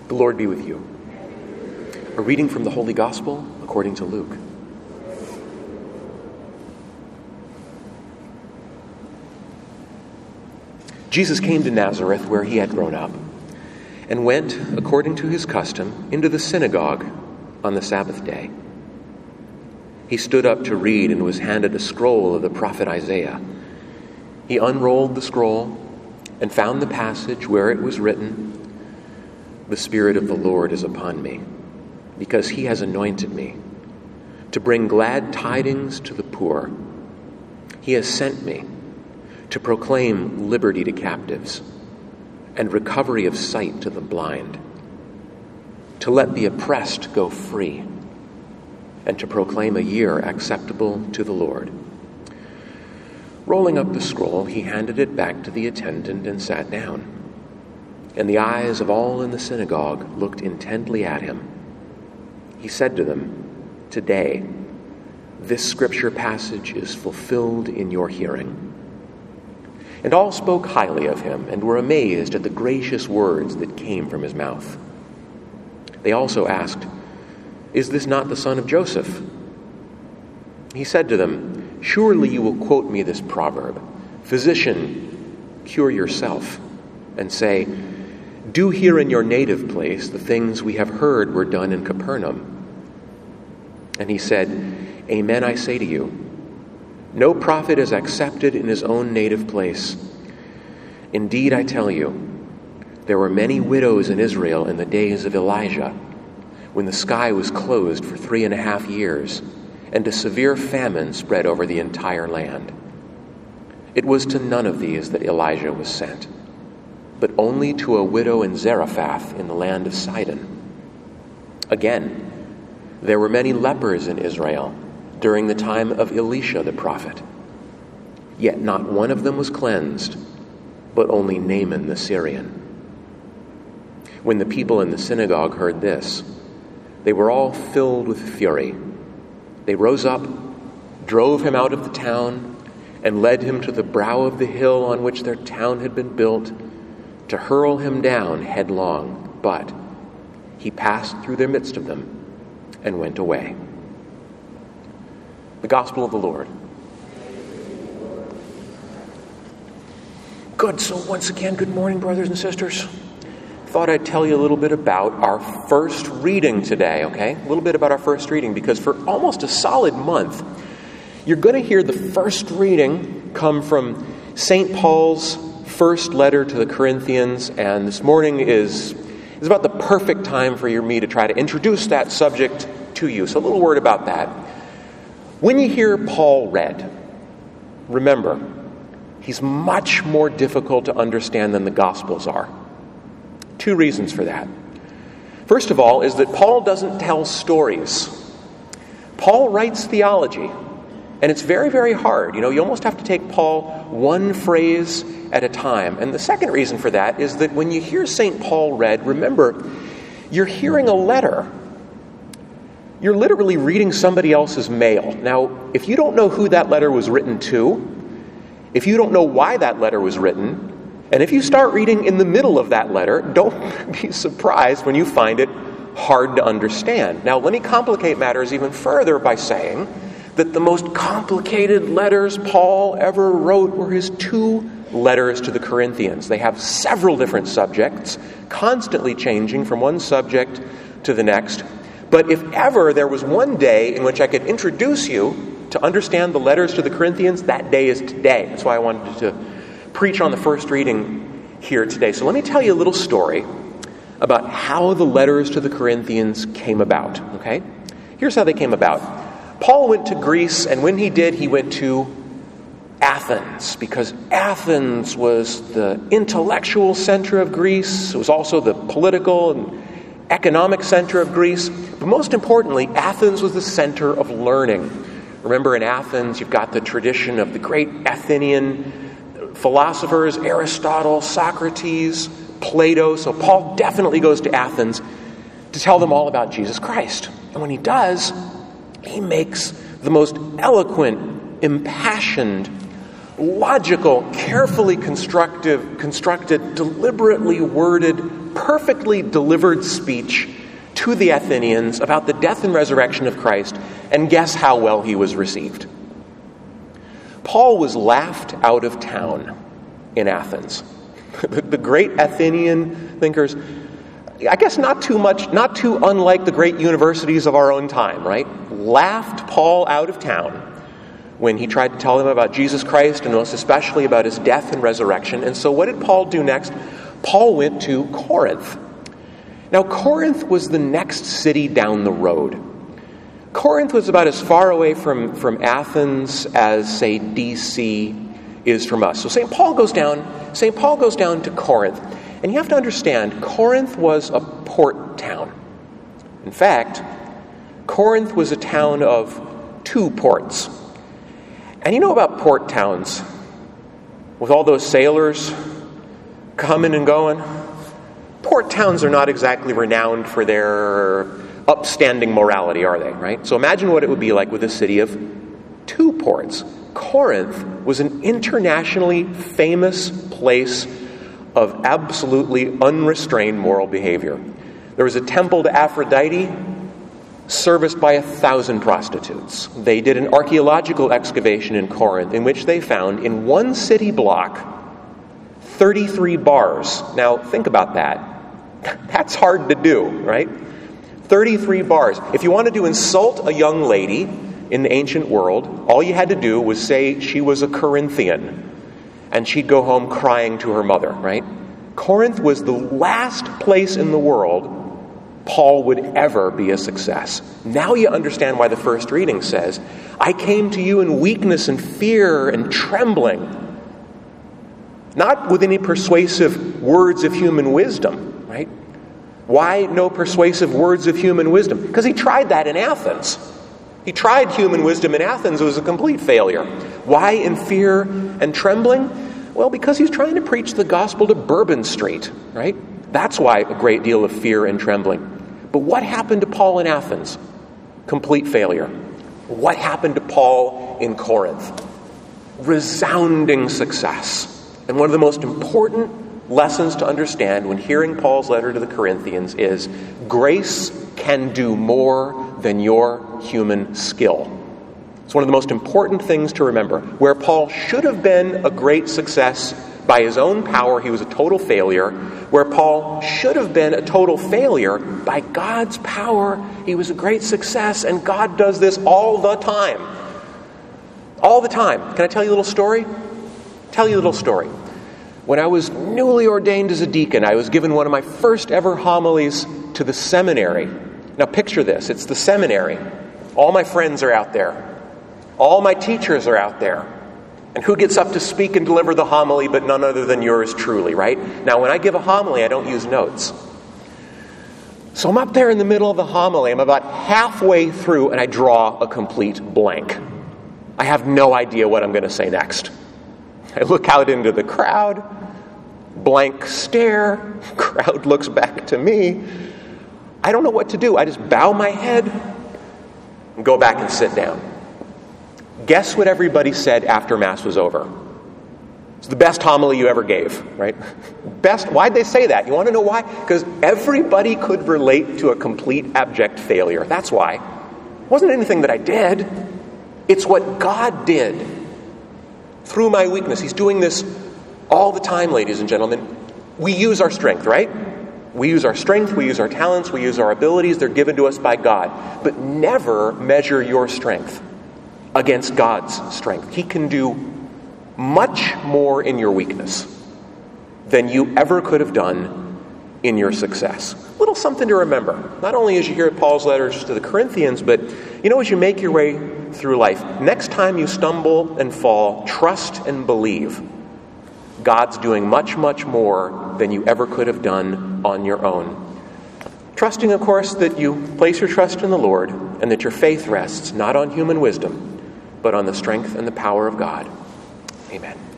The Lord be with you. A reading from the Holy Gospel according to Luke. Jesus came to Nazareth, where he had grown up, and went, according to his custom, into the synagogue on the Sabbath day. He stood up to read and was handed a scroll of the prophet Isaiah. He unrolled the scroll and found the passage where it was written, "The Spirit of the Lord is upon me, because he has anointed me to bring glad tidings to the poor. He has sent me to proclaim liberty to captives and recovery of sight to the blind, to let the oppressed go free, and to proclaim a year acceptable to the Lord." Rolling up the scroll, he handed it back to the attendant and sat down. And the eyes of all in the synagogue looked intently at him. He said to them, "Today, this scripture passage is fulfilled in your hearing." And all spoke highly of him and were amazed at the gracious words that came from his mouth. They also asked, "Is this not the son of Joseph?" He said to them, "Surely you will quote me this proverb, 'Physician, cure yourself,' and say, 'Do here in your native place the things we have heard were done in Capernaum.' And he said, 'Amen, I say to you, no prophet is accepted in his own native place. Indeed, I tell you, there were many widows in Israel in the days of Elijah, when the sky was closed for 3.5 years, and a severe famine spread over the entire land. It was to none of these that Elijah was sent, but only to a widow in Zarephath in the land of Sidon. Again, there were many lepers in Israel during the time of Elisha the prophet. Yet not one of them was cleansed, but only Naaman the Syrian." When the people in the synagogue heard this, they were all filled with fury. They rose up, drove him out of the town, and led him to the brow of the hill on which their town had been built, to hurl him down headlong. But he passed through the midst of them and went away. The Gospel of the Lord. Good. So once again, good morning, brothers and sisters. Thought I'd tell you a little bit about our first reading today, okay? A little bit about our first reading, because for almost a solid month, you're going to hear the first reading come from St. Paul's first letter to the Corinthians, and this morning is about the perfect time for me to try to introduce that subject to you. So a little word about that. When you hear Paul read, remember, he's much more difficult to understand than the Gospels are. 2 reasons for that. First of all is that Paul doesn't tell stories. Paul writes theology, and it's very, very hard. You almost have to take Paul one phrase at a time. And the second reason for that is that when you hear St. Paul read, remember, you're hearing a letter. You're literally reading somebody else's mail. Now, if you don't know who that letter was written to, if you don't know why that letter was written, and if you start reading in the middle of that letter, don't be surprised when you find it hard to understand. Now, let me complicate matters even further by saying that the most complicated letters Paul ever wrote were his 2 letters to the Corinthians. They have several different subjects, constantly changing from one subject to the next. But if ever there was one day in which I could introduce you to understand the letters to the Corinthians, that day is today. That's why I wanted to preach on the first reading here today. So let me tell you a little story about how the letters to the Corinthians came about, okay? Here's how they came about. Paul went to Greece, and when he did, he went to Athens, because Athens was the intellectual center of Greece. It was also the political and economic center of Greece. But most importantly, Athens was the center of learning. Remember, in Athens, you've got the tradition of the great Athenian philosophers, Aristotle, Socrates, Plato. So Paul definitely goes to Athens to tell them all about Jesus Christ. And when he does, he makes the most eloquent, impassioned, logical, carefully constructed, deliberately worded perfectly delivered speech to the Athenians about the death and resurrection of Christ, and guess how well he was received. Paul was laughed out of town in Athens. The great Athenian thinkers, I guess not too unlike the great universities of our own time, right? Laughed Paul out of town when he tried to tell them about Jesus Christ, and most especially about his death and resurrection. And so what did Paul do next? Paul went to Corinth. Now, Corinth was the next city down the road. Corinth was about as far away from Athens as, say, D.C. is from us. So St. Paul goes down to Corinth. And you have to understand, Corinth was a port town. In fact, Corinth was a town of 2 ports. And you know about port towns, with all those sailors coming and going? Port towns are not exactly renowned for their upstanding morality, are they, right? So imagine what it would be like with a city of 2 ports. Corinth was an internationally famous place of absolutely unrestrained moral behavior. There was a temple to Aphrodite serviced by 1,000 prostitutes. They did an archaeological excavation in Corinth in which they found in one city block 33 bars. Now, think about that. That's hard to do, right? 33 bars. If you wanted to insult a young lady in the ancient world, all you had to do was say she was a Corinthian, and she'd go home crying to her mother, right? Corinth was the last place in the world Paul would ever be a success. Now you understand why the first reading says, I came to you in weakness and fear and trembling. Not with any persuasive words of human wisdom, right? Why no persuasive words of human wisdom? Because he tried that in Athens. He tried human wisdom in Athens. It was a complete failure. Why in fear and trembling? Well, because he's trying to preach the gospel to Bourbon Street, right? That's why a great deal of fear and trembling. But what happened to Paul in Athens? Complete failure. What happened to Paul in Corinth? Resounding success. And one of the most important lessons to understand when hearing Paul's letter to the Corinthians is grace can do more than your human skill. It's one of the most important things to remember. Where Paul should have been a great success by his own power, he was a total failure. Where Paul should have been a total failure, by God's power, he was a great success. And God does this all the time. All the time. Can I tell you a little story? Tell you a little story. When I was newly ordained as a deacon, I was given one of my first ever homilies to the seminary. Now picture this. It's the seminary. All my friends are out there. All my teachers are out there. And who gets up to speak and deliver the homily but none other than yours truly, right? Now, when I give a homily, I don't use notes. So I'm up there in the middle of the homily. I'm about halfway through, and I draw a complete blank. I have no idea what I'm going to say next. I look out into the crowd, blank stare, crowd looks back to me. I don't know what to do. I just bow my head and go back and sit down. Guess what everybody said after Mass was over? It's the best homily you ever gave, right? Best. Why'd they say that? You want to know why? Because everybody could relate to a complete abject failure. That's why. It wasn't anything that I did. It's what God did through my weakness. He's doing this all the time, ladies and gentlemen. We use our strength, right? We use our strength, we use our talents, we use our abilities. They're given to us by God. But never measure your strength against God's strength. He can do much more in your weakness than you ever could have done in your success. A little something to remember, not only as you hear Paul's letters to the Corinthians, but as you make your way through life. Next time you stumble and fall, trust and believe God's doing much, much more than you ever could have done on your own. Trusting, of course, that you place your trust in the Lord and that your faith rests not on human wisdom, but on the strength and the power of God. Amen.